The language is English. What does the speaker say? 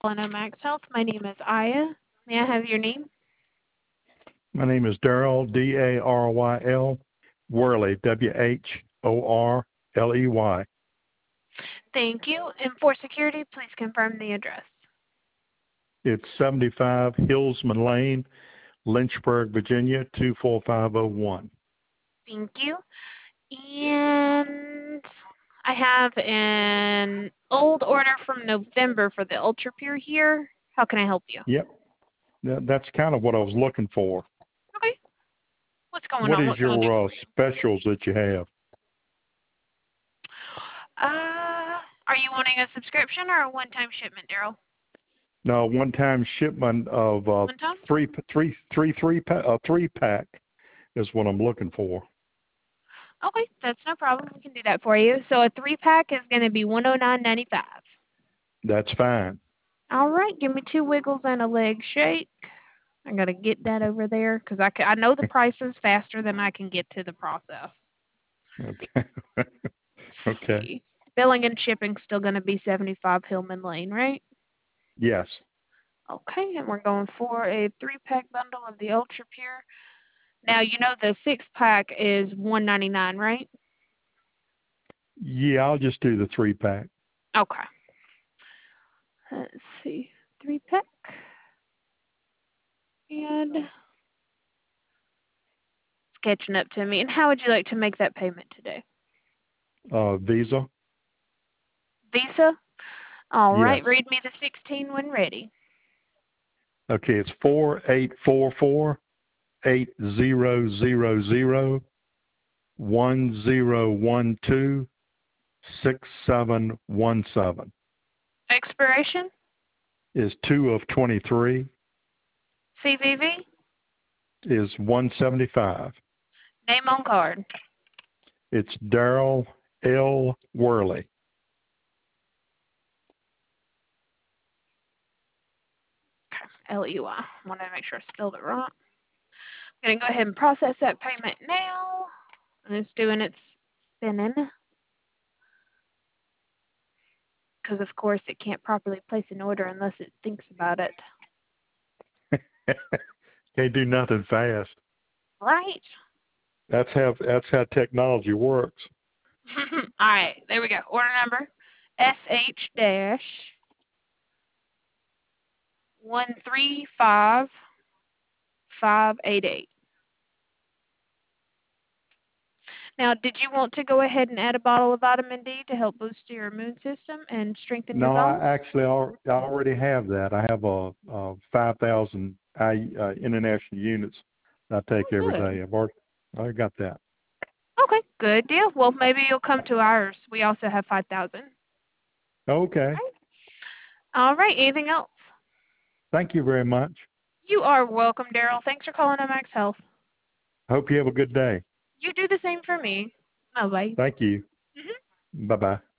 Hello, Max Health. My name is Aya. May I have your name? My name is Daryl, Daryl Worley, Worley. Thank you. And for security, please confirm the address. It's 75 Hillsman Lane, Lynchburg, Virginia, 24501. Thank you. And I have an old order from November for the Ultra Pure here. How can I help you? Yep, that's kind of what I was looking for. Okay. What's going What on? is What can I do your for you? specials that you have? Are you wanting a subscription or a one-time shipment, Daryl? No, one-time shipment of One time? three pack is what I'm looking for. Okay, that's no problem. We can do that for you. So a 3-pack is going to be $109.95. That's fine. All right, give me 2 wiggles and a leg shake. I gotta get that over there because I know the prices faster than I can get to the process. Okay. Let's Okay. see. Billing and shipping still gonna be 75 Hillman Lane, right? Yes. Okay, and we're going for a 3-pack bundle of the Ultra Pure. Now you know the 6-pack is $199, right? Yeah, I'll just do the 3-pack. Okay. Let's see, 3-pack, and it's catching up to me. And how would you like to make that payment today? Visa? Visa. All Yes. right, read me the 16 when ready. Okay, it's 4844-8000-1012-6717 Expiration, is 2 of 23, CVV, is 175. name on card. It's Daryl L. Worley. L-E-Y. Want to make sure I spelled it right. I'm going to go ahead and process that payment now. And it's doing its spinning. Because, of course, it can't properly place an order unless it thinks about it. Can't do nothing fast. Right. That's how technology works. All right. There we go. Order number SH-135588. Now, did you want to go ahead and add a bottle of vitamin D to help boost your immune system and strengthen your No, I bones? actually I already have that. I have a 5,000 international units I take Oh, every good. day. I got that. Okay, good deal. Well, maybe you'll come to ours. We also have 5,000. Okay. All right. Anything else? Thank you very much. You are welcome, Daryl. Thanks for calling Max Health. Hope you have a good day. You do the same for me. Bye-bye. Thank you. Mhm. Bye-bye.